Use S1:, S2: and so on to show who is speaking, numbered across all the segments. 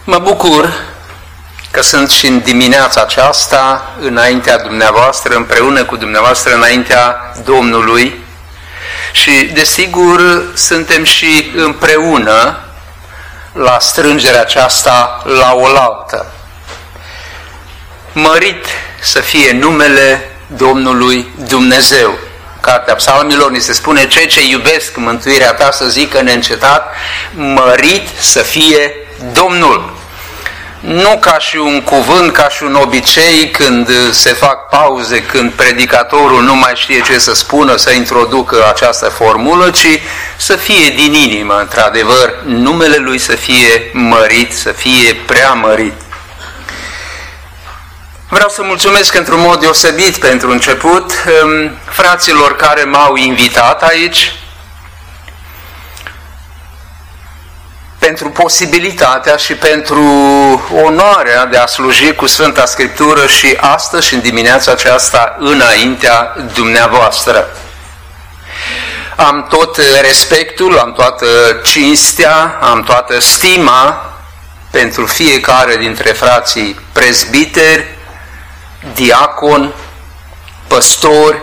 S1: Mă bucur că sunt și în dimineața aceasta înaintea dumneavoastră, împreună cu dumneavoastră înaintea Domnului și desigur suntem și împreună la strângerea aceasta la oaltă. Mărit să fie numele Domnului Dumnezeu. Cartea Psalmilor ni se spune: cei ce iubesc mântuirea ta să zică neîncetat, mărit să fie Domnul. Nu ca și un cuvânt, ca și un obicei când se fac pauze, când predicatorul nu mai știe ce să spună, să introducă această formulă, ci să fie din inimă, într-adevăr, numele Lui să fie mărit, să fie preamărit. Vreau să mulțumesc într-un mod deosebit pentru început fraților care m-au invitat aici, pentru posibilitatea și pentru onoarea de a sluji cu Sfânta Scriptură și astăzi și în dimineața aceasta înaintea dumneavoastră. Am tot respectul, am toată cinstea, am toată stima pentru fiecare dintre frații prezbiteri, diaconi, păstori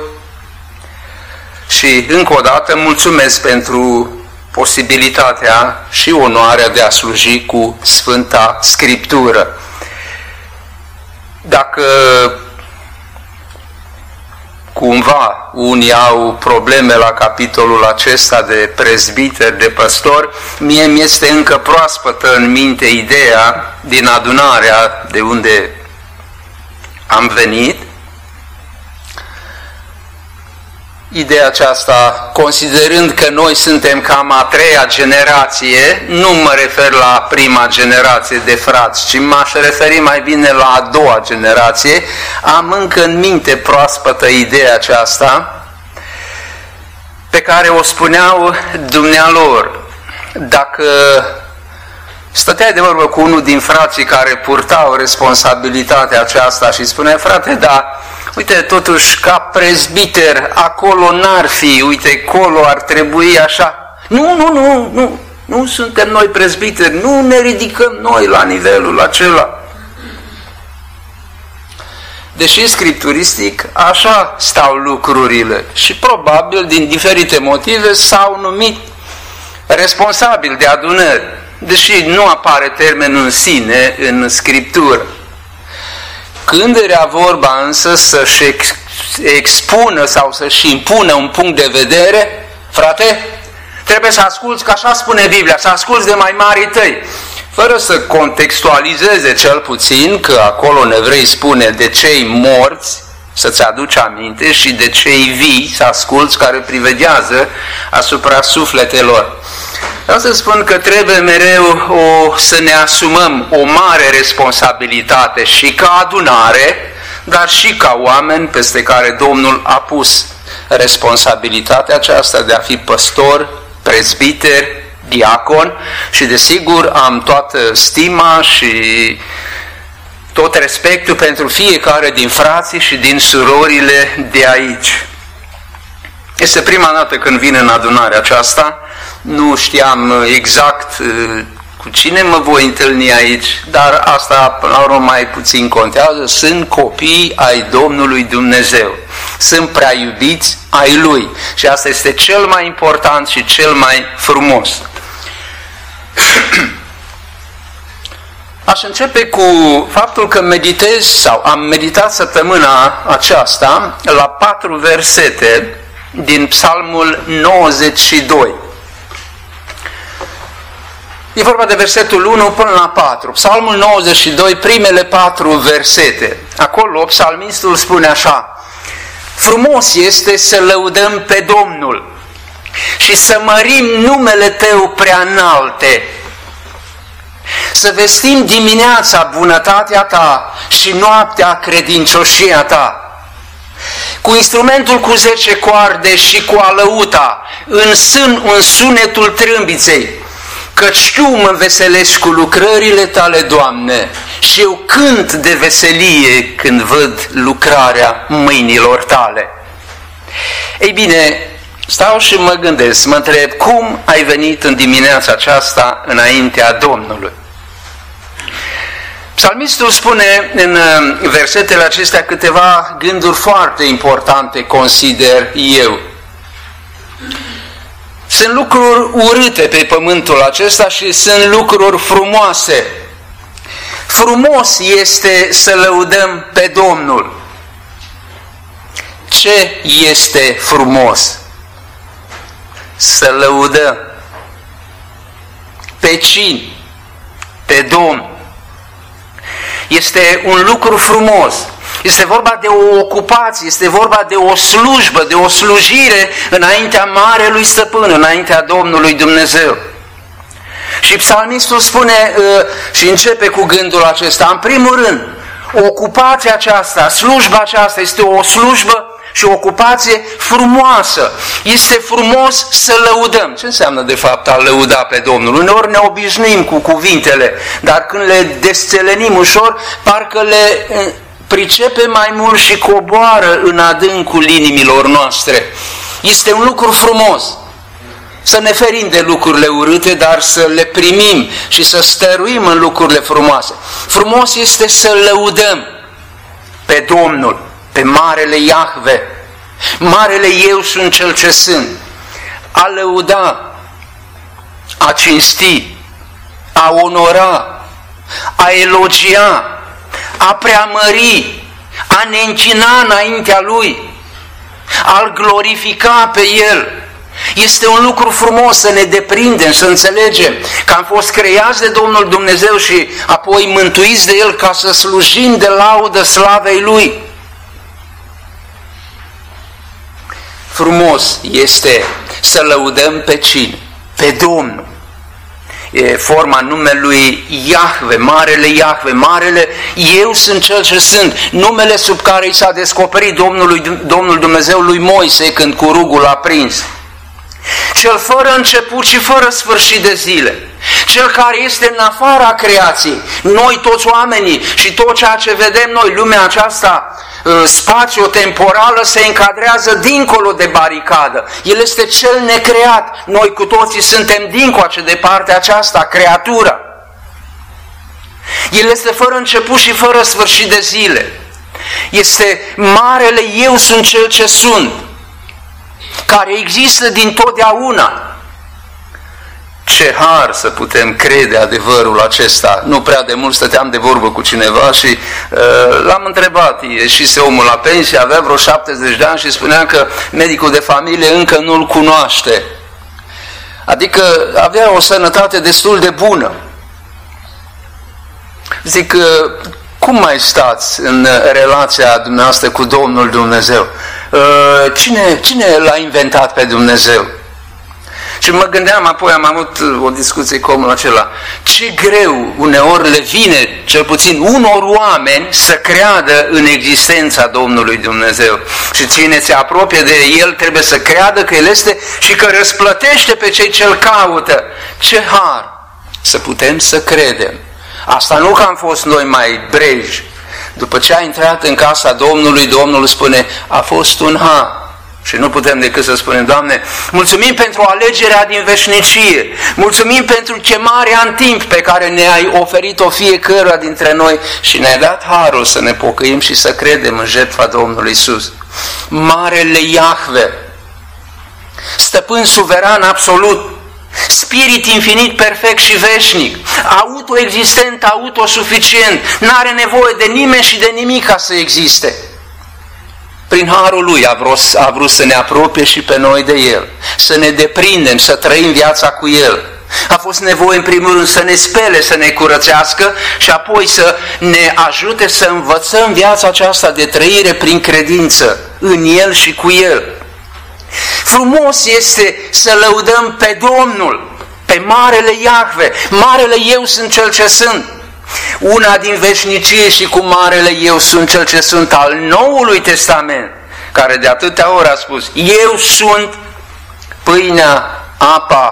S1: și încă o dată mulțumesc pentru posibilitatea și onoarea de a sluji cu Sfânta Scriptură. Dacă cumva unii au probleme la capitolul acesta de prezbiteri, de păstori, mie mi-este încă proaspătă în minte ideea din adunarea de unde am venit. Ideea aceasta, considerând că noi suntem cam a treia generație, nu mă refer la prima generație de frați, ci m-aș referi mai bine la a doua generație, am încă în minte proaspătă ideea aceasta pe care o spuneau dumnealor. Dacă stăteai de vorbă cu unul din frații care purtau responsabilitatea aceasta și spunea: frate, da, uite, totuși, ca prezbiter, acolo n-ar fi, uite, acolo ar trebui așa. Nu suntem noi prezbiteri, nu ne ridicăm noi la nivelul acela. Deși scripturistic așa stau lucrurile și probabil din diferite motive s-au numit responsabili de adunări, deși nu apare termenul în sine în Scriptură. Când era vorba însă să-și expună sau să-și impună un punct de vedere, frate, trebuie să asculți, că așa spune Biblia, să asculți de mai marii tăi, fără să contextualizeze cel puțin că acolo în Evrei spune de cei morți să-ți aduci aminte și de cei vii să asculți, care priveghează asupra sufletelor. Vreau să spun că trebuie mereu să ne asumăm o mare responsabilitate și ca adunare, dar și ca oameni peste care Domnul a pus responsabilitatea aceasta de a fi păstor, prezbiter, diacon și desigur am toată stima și tot respectul pentru fiecare din frații și din surorile de aici. Este prima dată când vin în adunarea aceasta, nu știam exact cu cine mă voi întâlni aici, dar asta până la urmă mai puțin contează, sunt copii ai Domnului Dumnezeu, sunt prea iubiți ai Lui și asta este cel mai important și cel mai frumos. Aș începe cu faptul că meditez sau am meditat săptămâna aceasta la 4 versete din Psalmul 92. E vorba de versetul 1 până la 4. Psalmul 92, primele 4 versete. Acolo psalmistul spune așa: frumos este să lăudăm pe Domnul și să mărim numele Tău prea înalte, să vestim dimineața bunătatea Ta și noaptea credincioșia Ta. Cu instrumentul cu 10 coarde și cu alăuta, în sunetul trâmbiței, căci Tu mă înveselești cu lucrările Tale, Doamne, și eu cânt de veselie când văd lucrarea mâinilor Tale. Ei bine, stau și mă gândesc, mă întreb, cum ai venit în dimineața aceasta înaintea Domnului? Psalmistul spune în versetele acestea câteva gânduri foarte importante, consider eu. Sunt lucruri urâte pe pământul acesta și sunt lucruri frumoase. Frumos este să lăudăm pe Domnul. Ce este frumos? Să lăudăm. Pe cine? Pe Domnul. Este un lucru frumos. Este vorba de o ocupație, este vorba de o slujbă, de o slujire înaintea Marelui Stăpân, înaintea Domnului Dumnezeu. Și psalmistul spune și începe cu gândul acesta. În primul rând, ocupația aceasta, slujba aceasta este o slujbă și o ocupație frumoasă. Este frumos să lăudăm. Ce înseamnă de fapt a lăuda pe Domnul? Uneori ne obișnuim cu cuvintele, dar când le desțelenim ușor, parcă le pricepe mai mult și coboară în adâncul inimilor noastre. Este un lucru frumos. Să ne ferim de lucrurile urâte, dar să le primim și să stăruim în lucrurile frumoase. Frumos este să lăudăm pe Domnul, pe Marele Iahve. Marele Eu sunt cel ce sunt. A lăuda, a cinsti, a onora, a elogia, a preamări, a ne închina înaintea Lui, a-L glorifica pe El. Este un lucru frumos să ne deprindem, să înțelegem că am fost creați de Domnul Dumnezeu și apoi mântuiți de El ca să slujim de laudă slavei Lui. Frumos este să lăudăm pe cine? Pe Domnul. E forma numelui Iahve, Marele Iahve, Marele Eu sunt cel ce sunt, numele sub care i s-a descoperit Domnul Dumnezeu lui Moise când cu rugul a prins. Cel fără început și fără sfârșit de zile, cel care este în afara creației, noi toți oamenii și tot ceea ce vedem noi, lumea aceasta spațio-temporală se încadrează dincolo de baricadă. El este cel necreat, noi cu toții suntem dincoace de partea aceasta, creatura. El este fără început și fără sfârșit de zile. Este Marele Eu sunt cel ce sunt, care există dintotdeauna. Ce har să putem crede adevărul acesta. Nu prea de mult stăteam de vorbă cu cineva și l-am întrebat, ieșise omul la pensie, avea vreo 70 de ani și spunea că medicul de familie încă nu-l cunoaște. Adică avea o sănătate destul de bună. Zic, cum mai stați în relația dumneavoastră cu Domnul Dumnezeu? Cine l-a inventat pe Dumnezeu? Și mă gândeam, apoi am avut o discuție cu omul acela, ce greu uneori le vine, cel puțin unor oameni, să creadă în existența Domnului Dumnezeu. Și cine se apropie de El trebuie să creadă că El este și că răsplătește pe cei ce-L caută. Ce har să putem să credem. Asta nu că am fost noi mai breji. După ce a intrat în casa Domnului, Domnul spune, a fost un har. Și nu putem decât să spunem, Doamne, mulțumim pentru alegerea din veșnicie, mulțumim pentru chemarea în timp pe care ne-ai oferit-o fiecăruia dintre noi și ne-ai dat harul să ne pocăim și să credem în jertfa Domnului Iisus. Marele Iahve, stăpân suveran absolut, Spirit infinit, perfect și veșnic, autoexistent, autosuficient, n-are nevoie de nimeni și de nimic ca să existe. Prin harul Lui a vrut să ne apropie și pe noi de El, să ne deprindem, să trăim viața cu El. A fost nevoie în primul rând să ne spele, să ne curățească și apoi să ne ajute să învățăm viața aceasta de trăire prin credință în El și cu El. Frumos este să lăudăm pe Domnul, pe Marele Iahve. Marele Eu sunt cel ce sunt. Una din veșnicie și cu Marele Eu sunt cel ce sunt al Noului Testament, care de atâtea ori a spus, Eu sunt pâinea, apa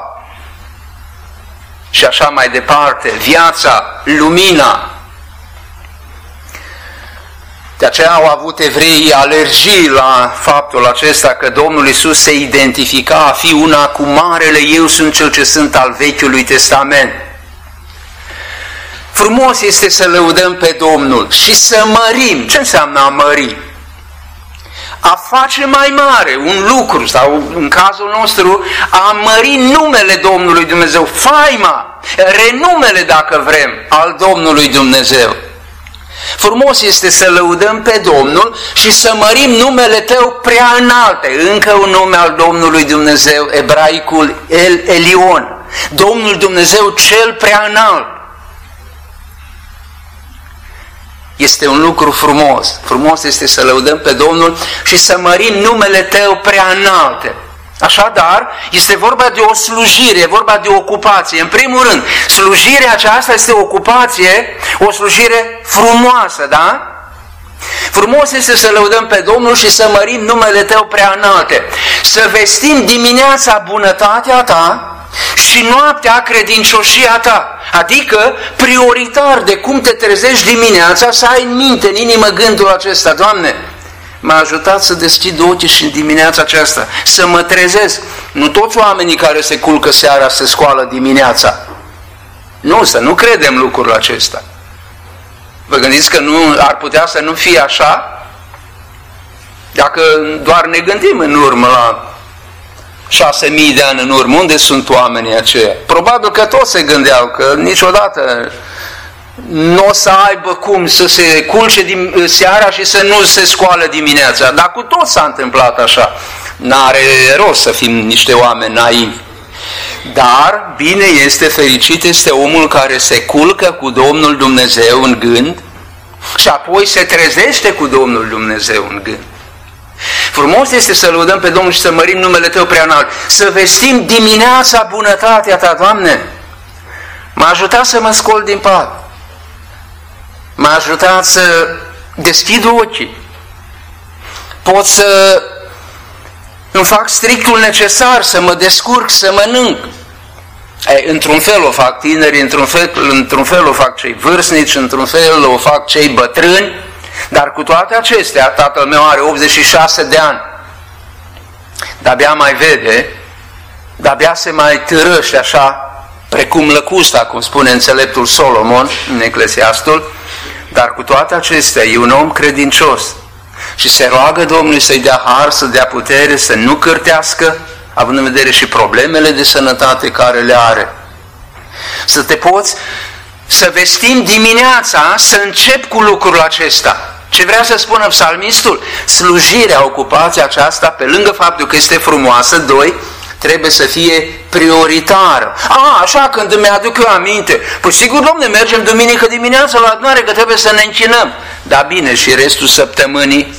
S1: și așa mai departe, viața, lumina. De aceea au avut evreii alergii la faptul acesta că Domnul Iisus se identifica a fi una cu Marele Eu sunt cel ce sunt al Vechiului Testament. Frumos este să lăudăm pe Domnul și să mărim. Ce înseamnă a mări? A face mai mare un lucru, sau în cazul nostru, a mări numele Domnului Dumnezeu, faima, renumele, dacă vrem, al Domnului Dumnezeu. Frumos este să lăudăm pe Domnul și să mărim numele Tău prea înalte. Încă un nume al Domnului Dumnezeu, ebraicul El Elion, Domnul Dumnezeu cel prea înalt. Este un lucru frumos. Frumos este să lăudăm pe Domnul și să mărim numele Tău prea înalte. Așadar, este vorba de o slujire, e vorba de o ocupație. În primul rând, slujirea aceasta este o ocupație, o slujire frumoasă, da? Frumos este să lăudăm pe Domnul și să mărim numele Tău prea înalte. Să vestim dimineața bunătatea Ta și noaptea credincioșia Ta. Adică, prioritar de cum te trezești dimineața, să ai în minte, în inimă gândul acesta: Doamne, m-a ajutat să deschid ochii și în dimineața aceasta, să mă trezesc. Nu toți oamenii care se culcă seara se scoală dimineața. Nu, să nu credem lucrul acesta. Vă gândiți că nu ar putea să nu fie așa? Dacă doar ne gândim în urmă la 6.000 de ani în urmă, unde sunt oamenii aceia? Probabil că toți se gândeau că niciodată nu o să aibă cum să se culce seara și să nu se scoală dimineața. Dar cu tot s-a întâmplat așa. N-are rost să fim niște oameni naivi. Dar bine este, fericit este omul care se culcă cu Domnul Dumnezeu în gând și apoi se trezește cu Domnul Dumnezeu în gând. Frumos este să lăudăm pe Domnul și să mărim numele Tău prea înalt, să vestim dimineața bunătatea Ta. Doamne, m-a ajutat să mă scol din pat, m-a ajutat să deschid ochii, pot să îmi fac strictul necesar, să mă descurc, să mănânc. Într-un fel o fac tinerii, într-un fel o fac cei vârstnici, într-un fel o fac cei bătrâni, dar cu toate acestea, tatăl meu are 86 de ani, de-abia mai vede, de-abia se mai târăște așa, precum lăcusta, cum spune înțeleptul Solomon în Eclesiastul, dar cu toate acestea e un om credincios și se roagă Domnului să-i dea har, să dea putere, să nu cârtească, având în vedere și problemele de sănătate care le are. Să te poți să vestim dimineața, să încep cu lucrul acesta. Ce vrea să spună psalmistul? Slujirea, ocupația aceasta, pe lângă faptul că este frumoasă, doi, trebuie să fie prioritară. Așa, când îmi aduc eu aminte, păi sigur, Dom'le, mergem duminică dimineața la adunare, că trebuie să ne închinăm. Da, bine, și restul săptămânii?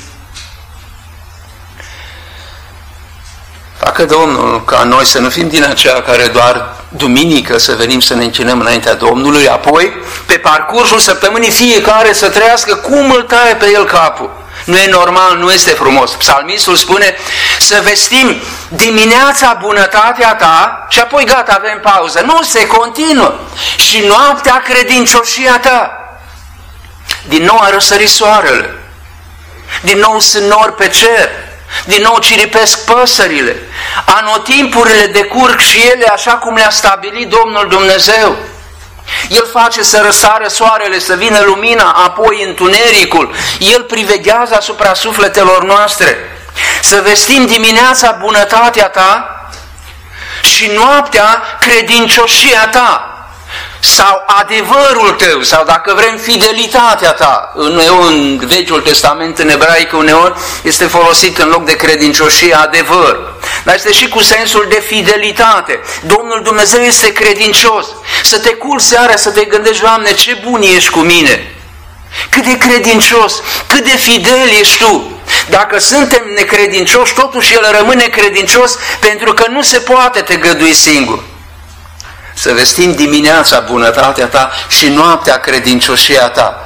S1: Facă Domnul ca noi să nu fim din aceia care doar duminică să venim să ne închinăm înaintea Domnului, apoi, pe parcursul săptămânii, fiecare să trăiască cum îl taie pe el capul. Nu e normal, nu este frumos. Psalmistul spune să vestim dimineața bunătatea Ta și apoi gata, avem pauză. Nu, se continuă. Și noaptea credincioșia Ta. Din nou a răsărit soarele. Din nou sunt nori pe cer. Din nou ciripesc păsările. Anotimpurile decurg și ele așa cum le-a stabilit Domnul Dumnezeu. El face să răsară soarele, să vină lumina, apoi întunericul. El priveghează asupra sufletelor noastre. Să vestim dimineața bunătatea Ta și noaptea credincioșia Ta. Sau adevărul Tău, sau dacă vrem fidelitatea Ta. În Vechiul Testament, în ebraică, uneori este folosit în loc de credincioșie adevăr. Dar este și cu sensul de fidelitate. Domnul Dumnezeu este credincios. Să te culci seara, să te gândești: Doamne, ce bun ești cu mine! Cât de credincios, cât de fidel ești Tu! Dacă suntem necredincioși, totuși El rămâne credincios, pentru că nu se poate tăgădui singur. Să vestim dimineața bunătatea Ta și noaptea credincioșia Ta.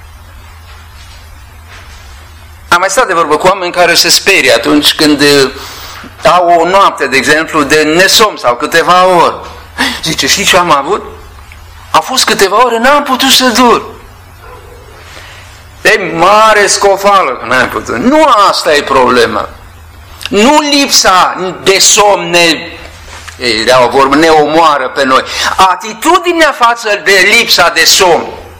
S1: Am mai stat de vorbă cu oameni care se sperie atunci când au o noapte, de exemplu, de nesomn sau câteva ore. Zice, știi ce am avut? A fost câteva ore, n-am putut să dur. De mare scofală că n-am putut. Nu asta e problema. Nu lipsa de somn ne omoară pe noi. Atitudinea față de lipsa de somn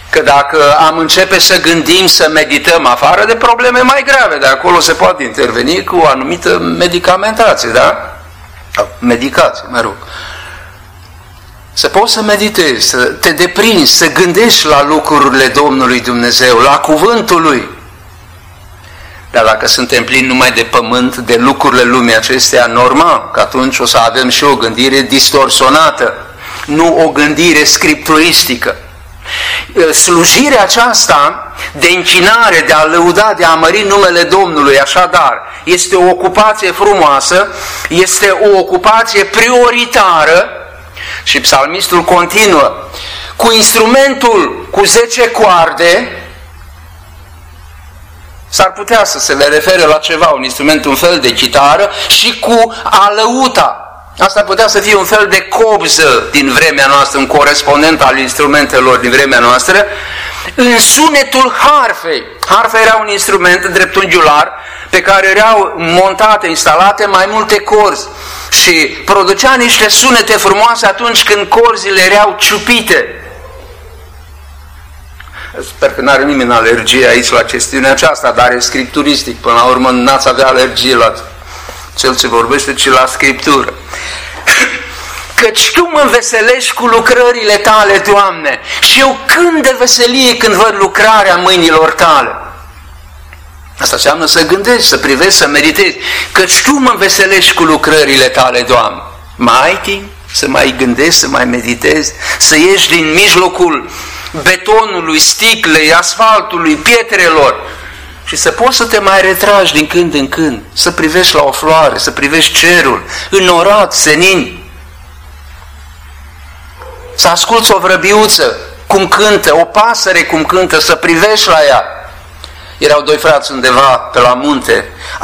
S1: Că dacă am începe să gândim, să medităm, afară de probleme mai grave, de acolo se poate interveni cu o anumită medicamentație, da? Medicație, mă rog. Să poți să meditezi, să te deprinzi, să gândești la lucrurile Domnului Dumnezeu, la cuvântul Lui. Dar dacă suntem plini numai de pământ, de lucrurile lumii acestea, normal, că atunci o să avem și o gândire distorsionată, nu o gândire scripturistică. Slujirea aceasta de închinare, de a lăuda, de a mări numele Domnului, așadar, este o ocupație frumoasă, este o ocupație prioritară și psalmistul continuă cu instrumentul cu 10 coarde. S-ar putea să se le refere la ceva, un instrument, un fel de chitară, și cu alăuta. Asta putea să fie un fel de cobză din vremea noastră, un corespondent al instrumentelor din vremea noastră, în sunetul harfei. Harfa era un instrument dreptunghiular pe care erau montate, instalate mai multe corzi și producea niște sunete frumoase atunci când corzile erau ciupite. Sper că n-are nimeni alergie aici la chestiunea aceasta, dar e scripturistic. Până la urmă n-ați avea alergie la cel ce vorbește, ci la Scriptură. Căci Tu mă înveselești cu lucrările Tale, Doamne, și eu cânt de veselie când văd lucrarea mâinilor Tale. Asta înseamnă să gândești, să privești, să meditezi. Căci Tu mă înveselești cu lucrările Tale, Doamne. Mai ai timp să mai gândești, să mai meditezi, să ieși din mijlocul betonului, sticlei, asfaltului, pietrelor și să poți să te mai retragi din când în când, să privești la o floare, să privești cerul, înnorat, senin, să asculți o vrăbiuță cum cântă, o pasăre cum cântă, să privești la ea. Erau doi frați undeva pe la munte,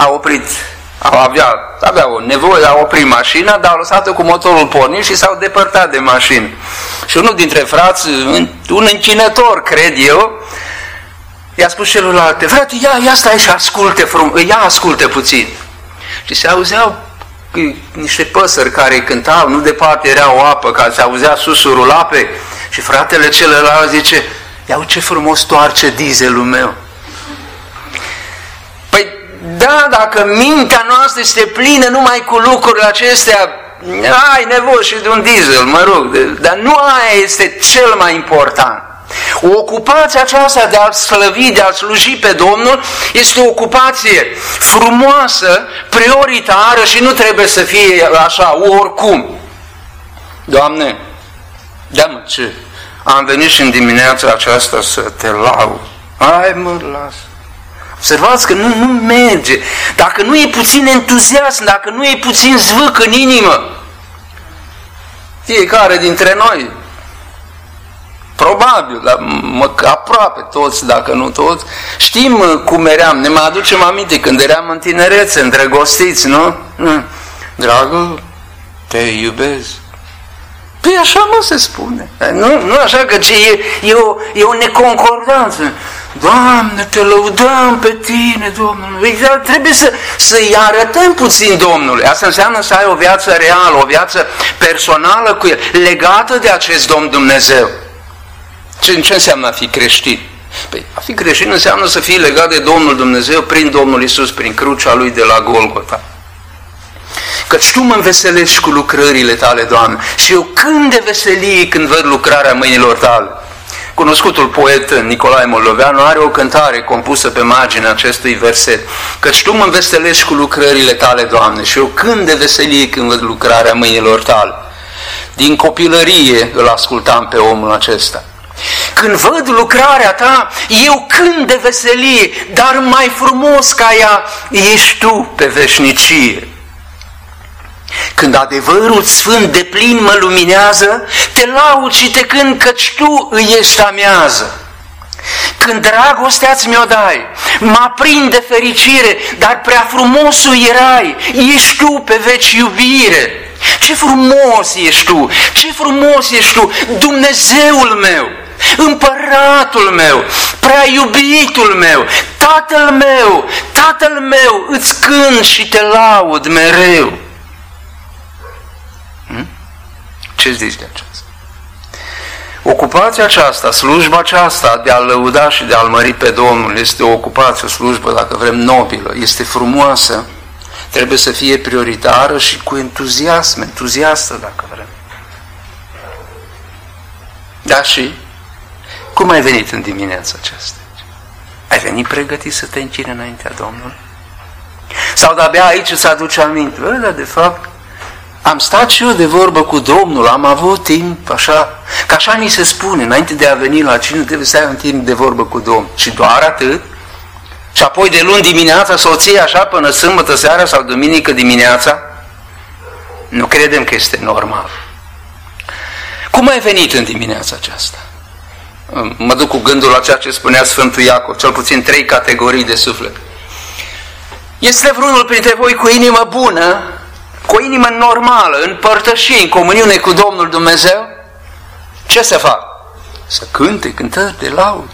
S1: aveau o nevoie, au oprit mașina, dar au lăsat-o cu motorul pornit și s-au depărtat de mașină. Și unul dintre frați, un închinător, cred eu, i-a spus celuilalt: frate, ia stai și asculte puțin. Și se auzeau niște păsări care cântau, nu departe era o apă, care se auzea susurul apei, și fratele celălalt zice: ia ce frumos toarce dieselul meu. Păi da, dacă mintea noastră este plină numai cu lucrurile acestea, ai nevoie și de un diesel, mă rog, dar nu aia este cel mai important. O ocupație aceasta de a slăvi, de a sluji pe Domnul, este o ocupație frumoasă, prioritară și nu trebuie să fie așa, oricum. Doamne, da-mă, ce? Am venit și în dimineața aceasta să te laud. Hai mă, lasă. Observați că nu merge. Dacă nu e puțin entuziasm, dacă nu e puțin zvâc în inimă, fiecare dintre noi, probabil, dar aproape toți, dacă nu toți, știm cum eram, ne mai aducem aminte când eram în tinerețe, îndrăgostiți, nu? Dragă, te iubesc. Păi așa mă se spune. Nu așa, că e o neconcordanță. Doamne, te lăudăm pe Tine, Domnule. Trebuie să-i arătăm puțin Domnului. Asta înseamnă să ai o viață reală, o viață personală cu El, legată de acest Domn Dumnezeu. Ce înseamnă a fi creștin? Păi, a fi creștin înseamnă să fii legat de Domnul Dumnezeu prin Domnul Iisus, prin crucea Lui de la Golgota. Căci Tu mă înveselești cu lucrările Tale, Doamne, și eu cânt de veselie când văd lucrarea mâinilor Tale. Cunoscutul poet Nicolae Moldoveanu are o cântare compusă pe marginea acestui verset. Căci Tu mă înveselești cu lucrările Tale, Doamne, și eu cânt de veselie când văd lucrarea mâinilor Tale. Din copilărie îl ascultam pe omul acesta. Când văd lucrarea Ta, eu cânt de veselie, dar mai frumos ca ea ești Tu pe veșnicie. Când adevărul sfânt de plin mă luminează, te laud și te cânt, căci Tu îi ești amează. Când dragostea-ți mi-o dai, mă aprind de fericire, dar prea frumosul erai, ești Tu pe veci iubire. Ce frumos ești Tu, ce frumos ești Tu, Dumnezeul meu, Împăratul meu, prea iubitul meu, Tatăl meu, îți cânt și te laud mereu. Ce zici de aceasta? Ocupația aceasta, slujba aceasta de a-L lăuda și de a-L mări pe Domnul este o ocupație, o slujbă, dacă vrem, nobilă, este frumoasă, trebuie să fie prioritară și cu entuziasm, entuziastă, dacă vrem. Da, și cum ai venit în dimineața aceasta? Ai venit pregătit să te închini înaintea Domnului? Sau de-abia aici îți aduce aminte? Dar de fapt, am stat și eu de vorbă cu Domnul, am avut timp, așa, că așa ni se spune, înainte de a veni la cină, trebuie să ai un timp de vorbă cu Domnul. Și doar atât? Și apoi de luni dimineața să o ții așa până sâmbătă seara sau duminică dimineața? Nu credem că este normal. Cum ai venit în dimineața aceasta? Mă duc cu gândul la ceea ce spunea Sfântul Iacov, cel puțin 3 categorii de suflet. Este vreunul printre voi cu inimă bună, cu o inimă normală, în părtășie, în comuniune cu Domnul Dumnezeu? Ce să fac? Să cânte cântări de laudă.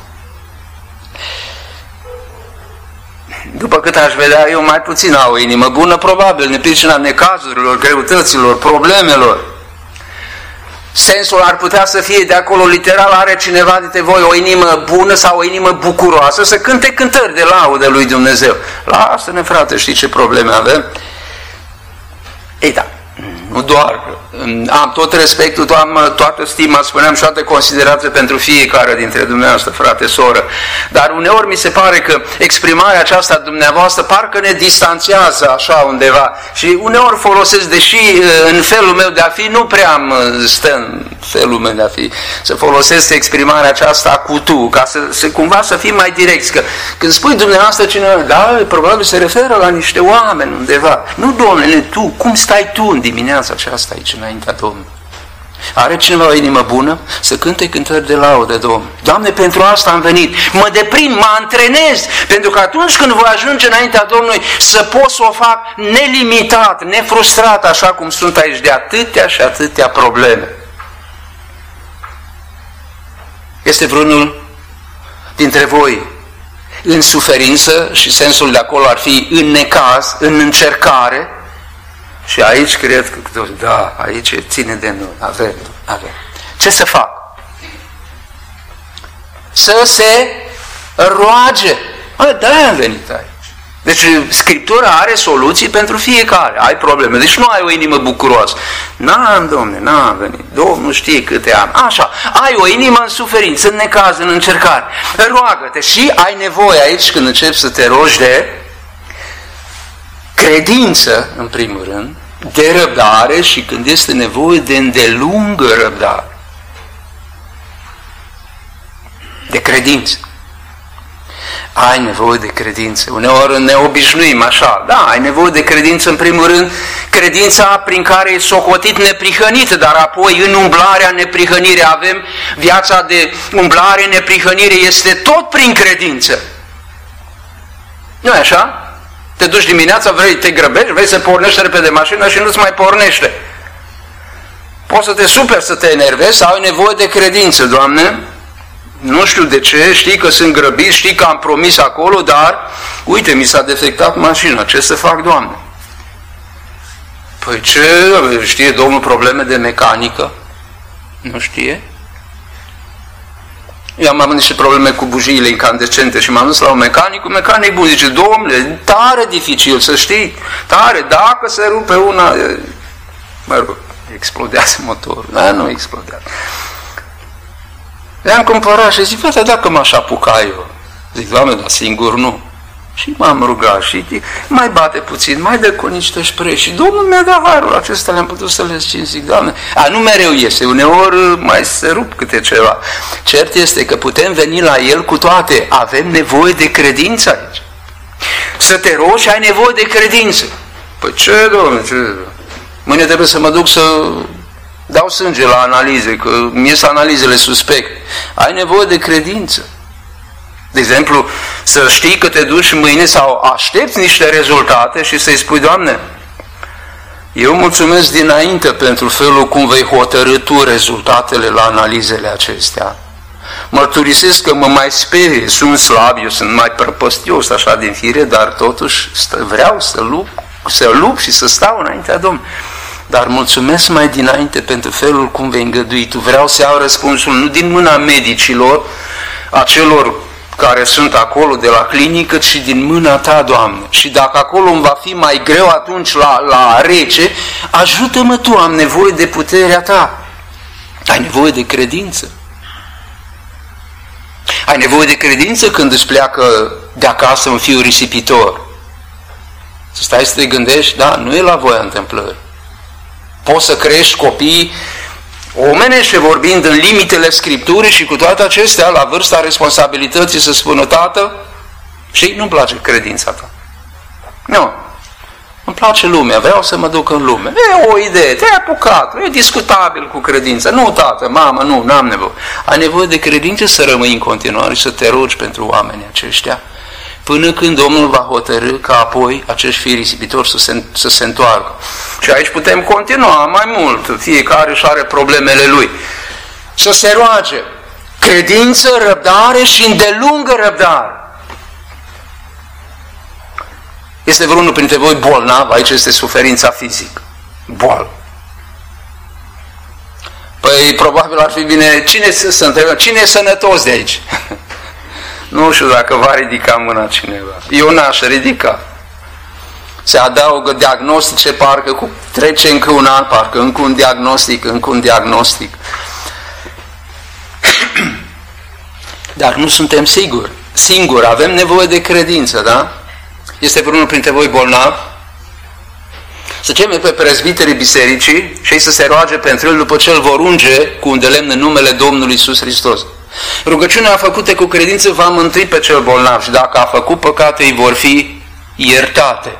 S1: După cât aș vedea eu, mai puțin au o inimă bună, probabil, în pricina necazurilor, greutăților, problemelor. Sensul ar putea să fie de acolo, literal, are cineva dintre voi o inimă bună sau o inimă bucuroasă, să cânte cântări de laudă lui Dumnezeu. Lasă-ne, frate, știi ce probleme avem? Ei da, nu doar, am tot respectul, am toată stima, spuneam, și toată considerație pentru fiecare dintre dumneavoastră, frate, soră, dar uneori mi se pare că exprimarea aceasta dumneavoastră parcă ne distanțează așa undeva și uneori folosesc, deși în felul meu de a fi nu prea stă în felul meu de a fi, să folosesc exprimarea aceasta cu tu, ca să cumva să fim mai direcți, că când spui dumneavoastră cineva, da, probabil se referă la niște oameni undeva, nu, Domnule, tu, cum stai tu în dimineața aceasta aici înaintea Domnului? Are cineva o inimă bună? Să cânte cântări de laudă, Domnul. Doamne, pentru asta am venit. Mă deprind, mă antrenez, pentru că atunci când voi ajunge înaintea Domnului să pot să o fac nelimitat, nefrustrat, așa cum sunt aici, de atâtea și atâtea probleme. Este vreunul dintre voi în suferință, și sensul de acolo ar fi în necaz, în încercare? Și aici cred că, da, aici ține de noi, avem. Ce să fac? Să se roage. Da, am venit aici. Deci Scriptura are soluții pentru fiecare. Ai probleme, deci nu ai o inimă bucuroasă. N-am, Domne, n-am venit. Domnul știe câte am. Așa, ai o inimă în suferință, în necaz, în încercare. Roagă-te și ai nevoie aici, când începi să te rogi, de credință, în primul rând, de răbdare și când este nevoie de îndelungă răbdare. De credință. Ai nevoie de credință. Uneori ne obișnuim așa. Da, ai nevoie de credință, în primul rând, credința prin care e socotit neprihănit, dar apoi în umblarea neprihănire avem viața de umblare neprihănire, este tot prin credință. Nu e așa? Te duci dimineața, te grăbești, vrei să pornești repede mașina și nu-ți mai pornește. Poți să te superi, să te enervezi sau ai nevoie de credință, Doamne? Nu știu de ce, știi că sunt grăbit, știi că am promis acolo, dar uite, mi s-a defectat mașina, ce să fac, Doamne? Păi ce, știe Domnul probleme de mecanică? Nu știe? Eu am avut niște probleme cu bujiile incandescente și m-am dus la un mecanic bun, zice, Domnule, tare dificil, să știi, tare, dacă se rupe una, mă rog, explodează motorul, dar nu explodează. Le-am cumpărat și zic, frate, dacă m-aș apuca eu, zic, Doamne, dar singur nu. Și m-am rugat și mai bate puțin, mai dă cu niște spray și Domnul mi-a dat harul acesta, le-am putut să le țin, zic, Doamne, nu mereu este, uneori mai se rup câte ceva. Cert este că putem veni la El cu toate, avem nevoie de credință aici. Să te rogi, ai nevoie de credință. Păi ce, Doamne, ce? Mâine trebuie să mă duc să dau sânge la analize, că mi ies analizele suspecte. Ai nevoie de credință. De exemplu, să știi că te duci mâine sau aștepți niște rezultate și să-i spui, Doamne, eu mulțumesc dinainte pentru felul cum vei hotărî Tu rezultatele la analizele acestea. Mărturisesc că mă mai sperie, sunt slab, eu sunt mai prăpăstios așa din fire, dar totuși vreau să lupt și să stau înaintea Domnului. dar mulțumesc mai dinainte pentru felul cum vei îngădui Tu. Vreau să iau răspunsul nu din mâna medicilor, a celor care sunt acolo de la clinică, ci din mâna Ta, Doamne. Și dacă acolo îmi va fi mai greu atunci la rece, ajută-mă Tu, am nevoie de puterea Ta. Ai nevoie de credință. Ai nevoie de credință când îți pleacă de acasă un fiu risipitor. Să stai să te gândești, da, nu e la voia întâmplării. Poți să crești copii omenește vorbind în limitele Scripturii și cu toate acestea, la vârsta responsabilității, să spună: tată, și nu-mi place credința ta. Nu. Îmi place lumea, vreau să mă duc în lume. E o idee, te-ai apucat, e discutabil cu credința. Nu, tată, mamă, nu, n-am nevoie. Ai nevoie de credință să rămâi în continuare și să te rogi pentru oamenii aceștia, până când Domnul va hotărî ca apoi acești fii risipitori să se întoarcă. Și aici putem continua mai mult, fiecare își are problemele lui. Să se roage, credință, răbdare și îndelungă răbdare. Este vreunul printre voi bolnav? Aici este suferința fizică. Boală. Păi probabil ar fi bine, cine e sănătos de aici? Nu știu dacă va ridica mâna cineva. Eu n-aș ridica. Se adaugă diagnostice, parcă trece încă un an, parcă încă un diagnostic. Dar nu suntem singuri, avem nevoie de credință, da? Este vreunul printre voi bolnav? Să cheme pe prezbiterii bisericii și ei să se roage pentru el după ce îl vor unge cu un de lemn în numele Domnului Iisus Hristos. Rugăciunea făcută cu credință va mântui pe cel bolnav și dacă a făcut păcate, îi vor fi iertate.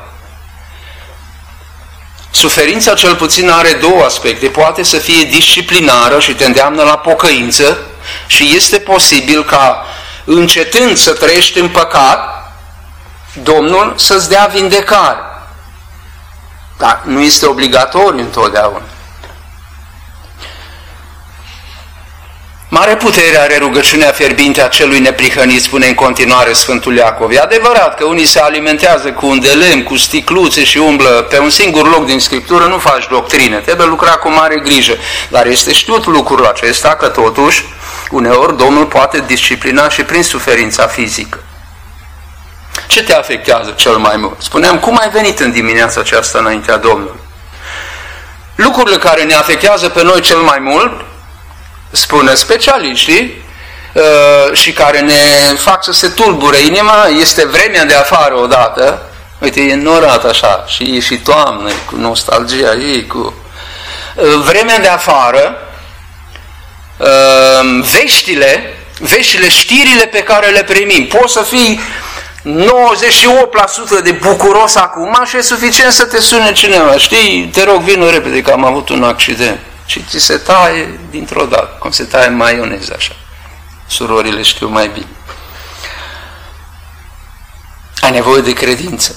S1: Suferința cel puțin are două aspecte. Poate să fie disciplinară și te îndeamnă la pocăință și este posibil ca, încetând să trăiești în păcat, Domnul să-ți dea vindecare. Dar nu este obligatoriu întotdeauna. Mare putere are rugăciunea fierbinte a celui neprihănit, spune în continuare Sfântul Iacov. E adevărat că unii se alimentează cu un de lemn, cu sticluțe și umblă pe un singur loc din Scriptură, nu faci doctrine, trebuie lucra cu mare grijă. Dar este știut lucrul acesta că totuși, uneori, Domnul poate disciplina și prin suferința fizică. Ce te afectează cel mai mult? Spuneam, cum ai venit în dimineața aceasta înaintea Domnului? Lucrurile care ne afectează pe noi cel mai mult, spune specialiștii, și care ne fac să se tulbure inima, este vremea de afară odată. Uite, e înnorat așa, și e și toamnă, cu nostalgia ei, cu vremea de afară, veștile, știrile pe care le primim. Poți să fii 98% de bucuros acum și e suficient să te sune cineva. Știi, te rog, vină repede că am avut un accident. Și ți se taie dintr-o dată, cum se taie maioneză așa. Surorile știu mai bine. Ai nevoie de credință.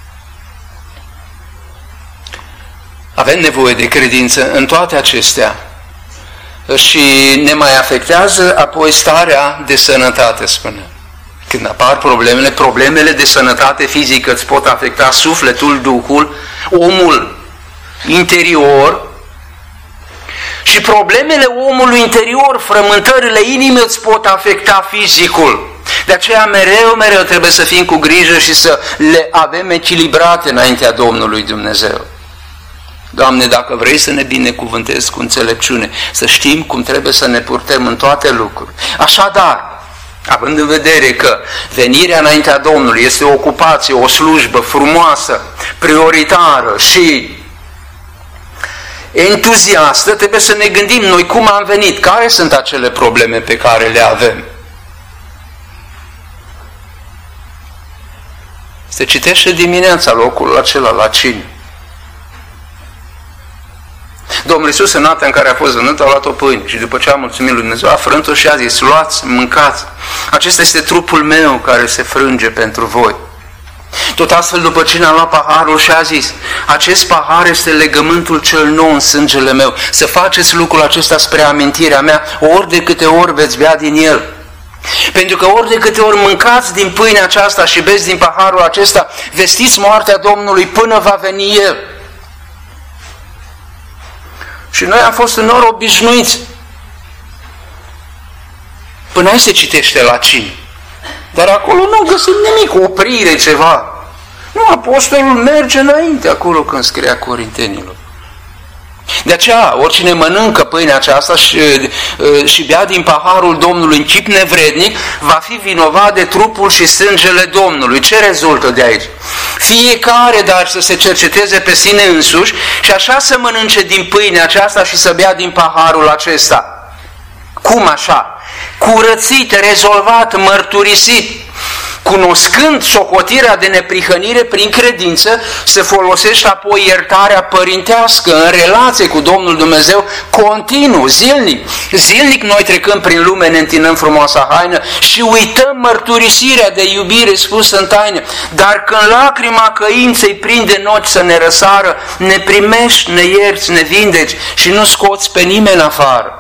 S1: Avem nevoie de credință în toate acestea. Și ne mai afectează apoi starea de sănătate, spune. Când apar problemele de sănătate fizică îți pot afecta sufletul, duhul, omul interior și problemele omului interior, frământările inimii îți pot afecta fizicul. De aceea mereu trebuie să fim cu grijă și să le avem echilibrate înaintea Domnului Dumnezeu. Doamne, dacă vrei să ne binecuvântezi cu înțelepciune, să știm cum trebuie să ne purtăm în toate lucrurile. Așadar, având în vedere că venirea înaintea Domnului este o ocupație, o slujbă frumoasă, prioritară și entuziastă, trebuie să ne gândim noi cum am venit, care sunt acele probleme pe care le avem. Se citește dimineața locul acela la cină. Domnul Iisus, în noaptea în care a fost vândut, a luat o pâine și după ce a mulțumit lui Dumnezeu, a frânt-o și a zis: luați, mâncați. Acesta este trupul meu care se frânge pentru voi. Tot astfel, după cine a luat paharul și a zis: acest pahar este legământul cel nou în sângele meu. Să faceți lucrul acesta spre amintirea mea, ori de câte ori veți bea din el. Pentru că ori de câte ori mâncați din pâinea aceasta și beți din paharul acesta, vestiți moartea Domnului până va veni El. Și noi am fost în nor obișnuiți. Până aici se citește la cină. Dar acolo nu găsim nimic, oprire, ceva. Nu, apostolul merge înainte acolo când scria Corintenilor. De aceea, oricine mănâncă pâinea aceasta și bea din paharul Domnului în chip nevrednic, va fi vinovat de trupul și sângele Domnului. Ce rezultă de aici? Fiecare, dar să se cerceteze pe sine însuși și așa să mănânce din pâinea aceasta și să bea din paharul acesta. Cum așa? Curățit, rezolvat, mărturisit. Cunoscând socotirea de neprihănire prin credință, se folosește apoi iertarea părintească în relație cu Domnul Dumnezeu continuu, zilnic. Zilnic noi trecând prin lume, ne întinăm frumoasa haină și uităm mărturisirea de iubire spusă în taină. Dar când lacrima căinței prinde în ochi să ne răsară, ne primești, ne ierți, ne vindeci și nu scoți pe nimeni afară.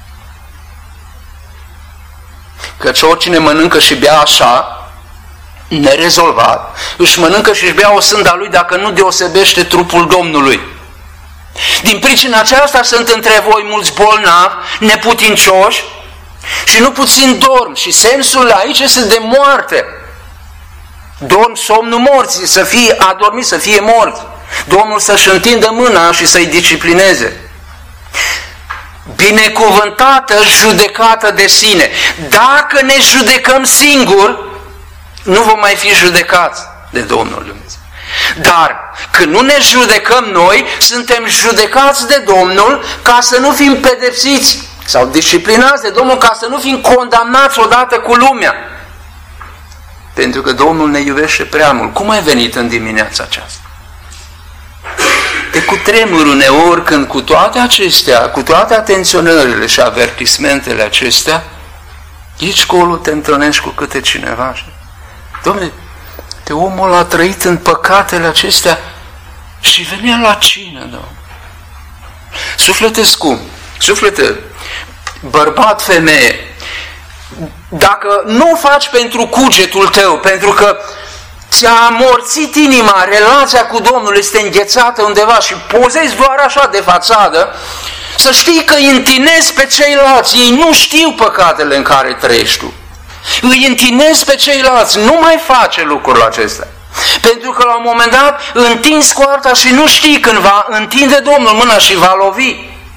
S1: Căci oricine mănâncă și bea așa, nerezolvat, își mănâncă și își bea o sânda lui dacă nu deosebește trupul Domnului. Din pricina aceasta sunt între voi mulți bolnavi, neputincioși și nu puțin dorm. Și sensul aici este de moarte. Dorm somnul morții, să fie adormit, să fie mort. Domnul să-și întindă mâna și să-i disciplineze. Binecuvântată judecată de sine. Dacă ne judecăm singuri, nu vom mai fi judecați de Domnul Dumnezeu. Dar când nu ne judecăm noi, suntem judecați de Domnul ca să nu fim pedepsiți sau disciplinați de Domnul ca să nu fim condamnați odată cu lumea. Pentru că Domnul ne iubește prea mult. Cum ai venit în dimineața aceasta? De cutremur uneori când cu toate acestea, cu toate atenționările și avertismentele acestea, aici colo te întâlnești cu câte cineva. Dom'le, de omul a trăit în păcatele acestea și venea la cină, Domnule. Suflete scump, suflete, bărbat, femeie, dacă nu o faci pentru cugetul tău, pentru că ți-a amorțit inima, relația cu Domnul este înghețată undeva și pozezi doar așa de fațadă, să știi că îi întinezi pe ceilalți, ei nu știu păcatele în care trăiești tu. Îi întinezi pe ceilalți, nu mai face lucrul acesta. Pentru că la un moment dat întinzi coarta și nu știi când va întinde Domnul mâna și va lovi.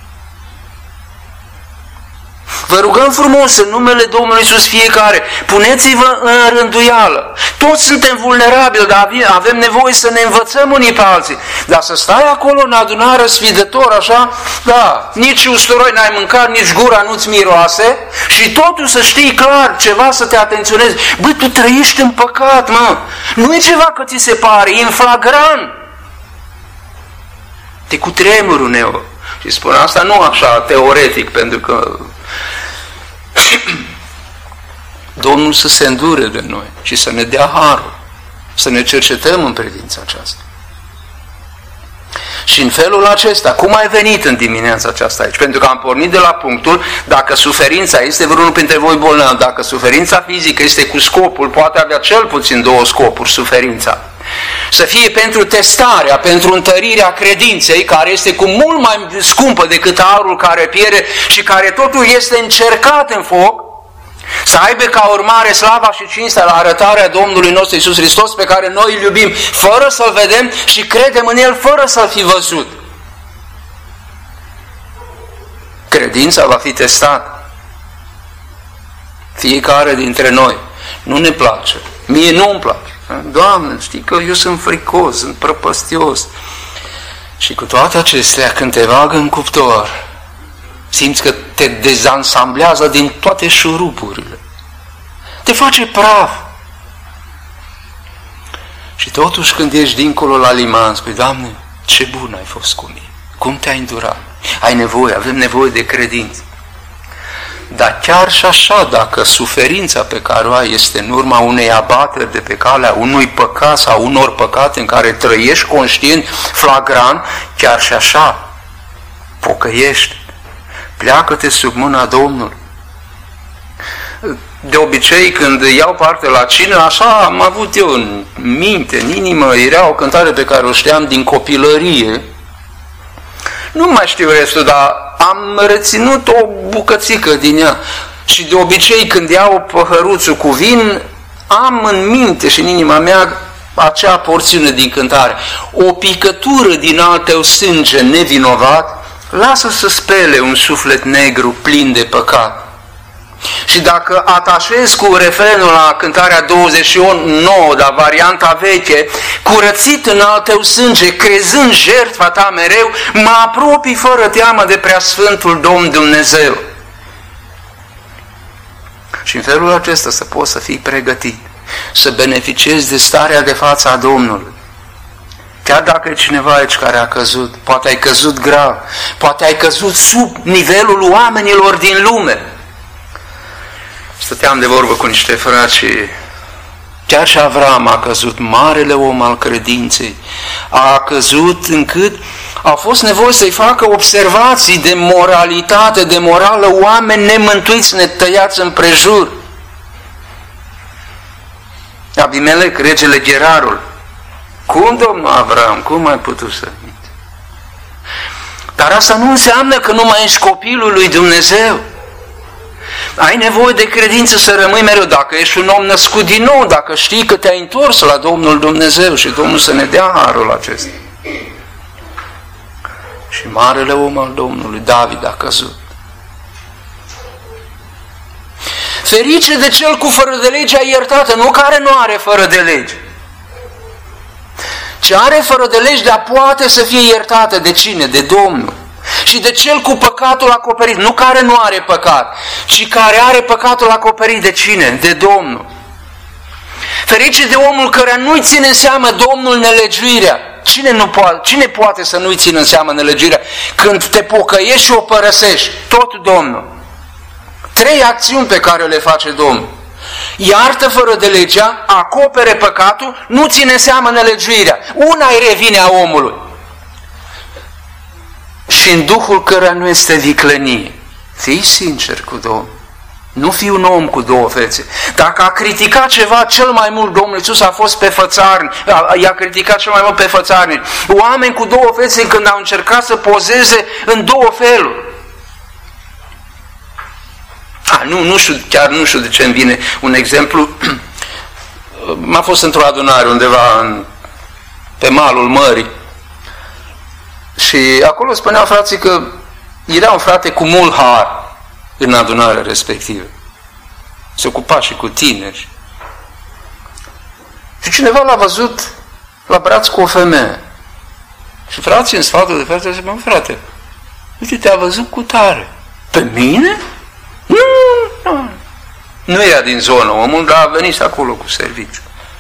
S1: Vă rugăm frumos în numele Domnului Iisus fiecare, puneți-vă în rânduială. Toți suntem vulnerabili, dar avem nevoie să ne învățăm unii pe alții. Dar să stai acolo în adunare sfidător așa, da, nici usturoi n-ai mâncat, nici gura nu-ți miroase și totul să știi clar, ceva să te atenționezi. Băi, tu trăiești în păcat, mă. Nu e ceva că ți se pare, e în flagrant. Te cutremur uneori. Și spun asta nu așa teoretic, pentru că Domnul să se îndure de noi și să ne dea harul, să ne cercetăm în privința aceasta. Și în felul acesta, cum ai venit în dimineața aceasta aici? Pentru că am pornit de la punctul, dacă suferința este vreunul printre voi bolnav, dacă suferința fizică este cu scopul, poate avea cel puțin două scopuri, suferința. Să fie pentru testarea, pentru întărirea credinței, care este cu mult mai scumpă decât aurul care pierde și care totul este încercat în foc, să aibă ca urmare slava și cinstea la arătarea Domnului nostru Iisus Hristos, pe care noi îl iubim fără să-L vedem și credem în El fără să-L fi văzut. Credința va fi testată. Fiecare dintre noi. Nu ne place. Mie nu-mi place. Doamne, știi că eu sunt fricos, sunt prăpăstios. Și cu toate acestea, când te bagă în cuptor, simți că te dezansamblează din toate șuruburile. Te face praf. Și totuși când ești dincolo la liman, spui, Doamne, ce bun ai fost cu mine. Cum te-ai îndurat? Ai nevoie, avem nevoie de credință. Dar chiar și așa, dacă suferința pe care o ai este în urma unei abateri de pe calea unui păcat sau unor păcate în care trăiești conștient, flagrant, chiar și așa, pocăiește. Pleacă-te sub mâna Domnului. De obicei, când iau parte la cină, așa am avut eu în minte, în inimă, era o cântare pe care o știam din copilărie Nu mai știu restul, dar am reținut o bucățică din ea. Și de obicei când iau păhăruțul cu vin, am în minte și în inima mea acea porțiune din cântare. O picătură din al tău sânge nevinovat lasă să spele un suflet negru plin de păcat. Și dacă atașez cu refrenul la cântarea 29, dar varianta veche, curățit în al tău sânge, crezând jertfa ta mereu, mă apropii fără teamă de preasfântul Domn Dumnezeu. Și în felul acesta să poți să fii pregătit, să beneficiezi de starea de față a Domnului. Chiar dacă e cineva aici care a căzut, poate ai căzut grav, poate ai căzut sub nivelul oamenilor din lume. Stăteam de vorbă cu niște frați și chiar și Avram a căzut, marele om al credinței, a căzut încât a fost nevoie să-i facă observații de moralitate, de morală, oameni nemântuiți, netăiați împrejur. Abimelec, regele Gerarul, cum domnul Avram, cum ai putut să minți? Dar asta nu înseamnă că nu mai ești copilul lui Dumnezeu. Ai nevoie de credință să rămâi mereu, dacă ești un om născut din nou, dacă știi că te-ai întors la Domnul Dumnezeu și Domnul să ne dea harul acesta. Și marele om al Domnului, David, a căzut. Ferice de cel cu fără de legea iertată, nu care nu are fără de lege. Ce are fără de lege, dar poate să fie iertată. De cine? De Domnul. Și de cel cu păcatul acoperit, nu care nu are păcat, ci care are păcatul acoperit. De cine? De Domnul. Ferice de omul care nu-i ține în seamă Domnul nelegiuirea. Cine poate să nu-i țină în seamă nelegiuirea? Când te pocăiești și o părăsești, tot Domnul. 3 acțiuni pe care le face Domnul. Iartă fără de legea, acopere păcatul, nu ține seamă nelegiuirea. Una îi revine a omului. Și în Duhul căruia nu este viclănie. Fii sincer cu Domnul. Nu fii un om cu 2 fețe. Dacă a criticat ceva cel mai mult, Domnul Iisus a fost pe fățarni, i-a criticat cel mai mult pe fățarni. Oameni cu 2 fețe când au încercat să pozeze în 2 feluri. Chiar nu știu de ce îmi vine un exemplu. M-a fost într-o adunare undeva pe malul mării. Și acolo spuneau frații că era un frate cu mult har în adunarea respectivă. Se ocupa și cu tineri. Și cineva l-a văzut la braț cu o femeie. Și frații în sfatul de frate zice, frate, uite, te-a văzut cu tare. Pe mine? Nu. Nu era din zonă omul, dar a venit acolo cu serviciu.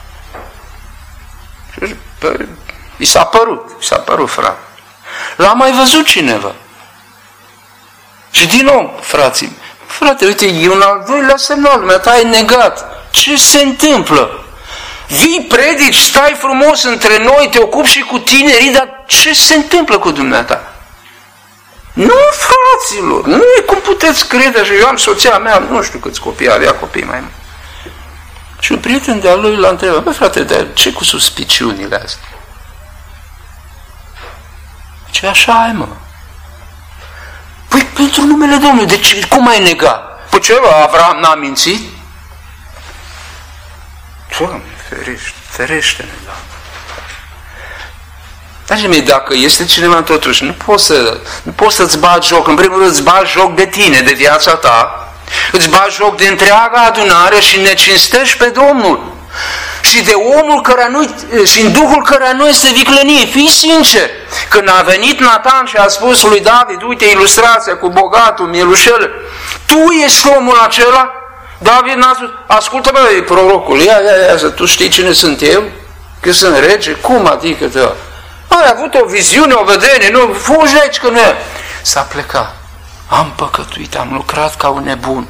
S1: Și i s-a părut frate. L-a mai văzut cineva. Și din nou, frații, frate, uite, e un al doilea semnal, dumneata ai negat. Ce se întâmplă? Vii, predici, stai frumos între noi, te ocupi și cu tinerii, dar ce se întâmplă cu dumneata? Nu, fraților, nu e cum puteți crede, și eu am soția mea, nu știu câți copii are, ea copii mai mult. Și un prieten de-al lui l-a întrebat, bă, frate, dar ce cu suspiciunile astea? Ce așa ai, mă? Păi pentru numele Domnului, deci cum ai negat? Păi ce, Avram n-a mințit? Doamne, ferește-ne, Doamne. Dragii mei, dacă este cineva totuși, nu poți să-ți bagi joc, în primul rând îți bagi joc de tine, de viața ta, îți bagi joc de întreaga adunare și ne cinstești pe Domnul. Și de omul și în Duhul căruia nu este viclănie. Fii sincer. Când a venit Natan și a spus lui David, uite ilustrația cu bogatul, mielușel, tu ești omul acela? David n-a spus, ascultă-mă, prorocul, ia, tu știi cine sunt eu? Că sunt rege? Cum adică te? Ai avut o viziune, o vedere, nu, fugi aici că nu e. S-a plecat. Am păcătuit, am lucrat ca un nebun.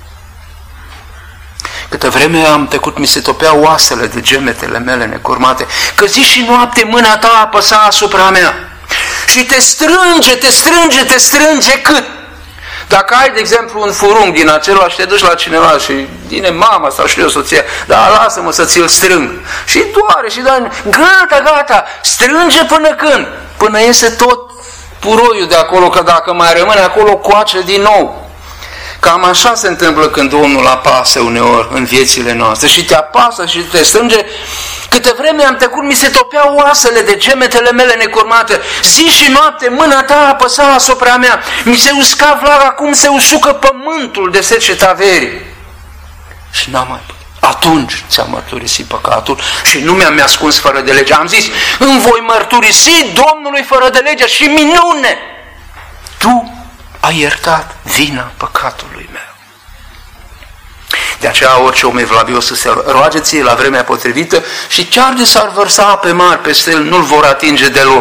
S1: Câtă vreme am trecut, mi se topeau oasele de gemetele mele necurmate, că zi și noapte mâna ta apăsa asupra mea. Și te strânge cât? Dacă ai, de exemplu, un furung din acela și te duci la cineva și vine mama sau știu eu, soția, dar lasă-mă să ți-l strâng. Și doare, gata, strânge până când? Până iese tot puroiul de acolo, că dacă mai rămâne acolo, coace din nou. Cam așa se întâmplă când Domnul apasă uneori în viețile noastre și te apasă și te strânge. Câte vreme am trecut, mi se topeau oasele de gemetele mele necurmate. Zi și noapte mâna ta apăsa asupra mea. Mi se usca vlaga cum se usucă pământul de seceta verii. Și n-am mai putut. Atunci ți-am mărturisit păcatul și nu mi-am ascuns fără de lege. Am zis, îmi voi mărturisi Domnului fără de lege și minune! Tu ai iertat vina păcatului meu. De aceea orice om evlavios să se roage ție la vremea potrivită și chiar de s-ar vărsa ape mari peste el, nu-l vor atinge deloc.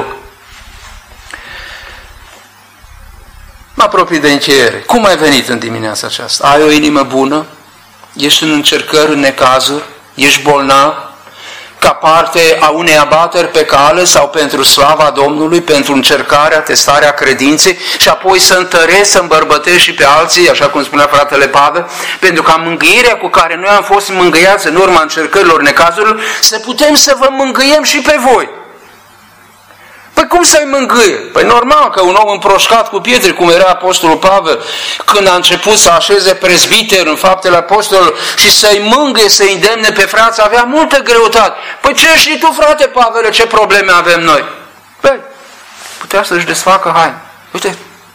S1: Mă apropii de încheiere. Cum ai venit în dimineața aceasta? Ai o inimă bună? Ești în încercări, în necazuri? Ești bolnav? Ca parte a unei abateri pe cale sau pentru slava Domnului, pentru încercarea, testarea credinței și apoi să întărești, să îmbărbătești și pe alții, așa cum spunea fratele Pavel, pentru ca mângâierea cu care noi am fost mângâiați în urma încercărilor, necazurilor, să putem să vă mângâiem și pe voi. Păi cum să-i mângâie? Păi normal că un om împroșcat cu pietre, cum era apostolul Pavel, când a început să așeze prezbiter în faptele apostolilor și să-i mângâie, să-i îndemne pe frați, avea multă greutate. Păi ce și tu, frate Pavel, ce probleme avem noi? Păi, putea să-și desfacă haine. Uite,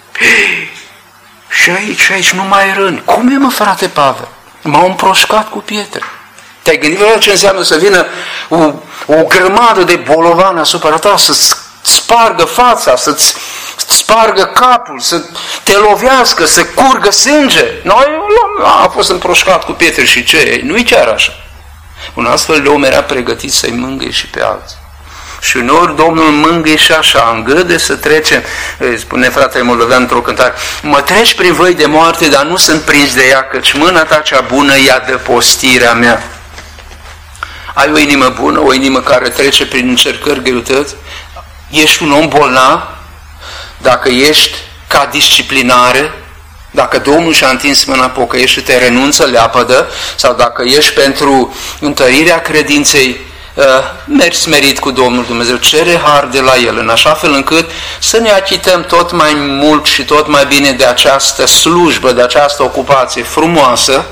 S1: și aici nu mai răni. Cum e, mă, frate Pavel? M-au împroșcat cu pietre. Te-ai gândit la ce înseamnă să vină o grămadă de bolovani asupra ta, să-ți spargă fața, să-ți spargă capul, să te lovească, să curgă sânge. Noi a fost împroșcat cu pietre și ce? Nu-i chiar așa. Un astfel de om era pregătit să-i mângâie și pe alții. Și uneori Domnul mângâie și așa, îngăde să trecem, spune fratele moldovean într-o cântare, mă treci prin văi de moarte, dar nu sunt prins de ea, căci mâna ta cea bună ia de postirea mea. Ai o inimă bună, o inimă care trece prin încercări, greutăți? Ești un om bolnav? Dacă ești ca disciplinare, dacă Domnul și-a întins mâna pocăiești și te renunță, leapădă, sau dacă ești pentru întărirea credinței, mergi smerit cu Domnul Dumnezeu, cere har de la El, în așa fel încât să ne achităm tot mai mult și tot mai bine de această slujbă, de această ocupație frumoasă,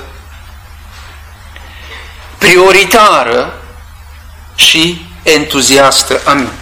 S1: prioritară și entuziastă. Amin.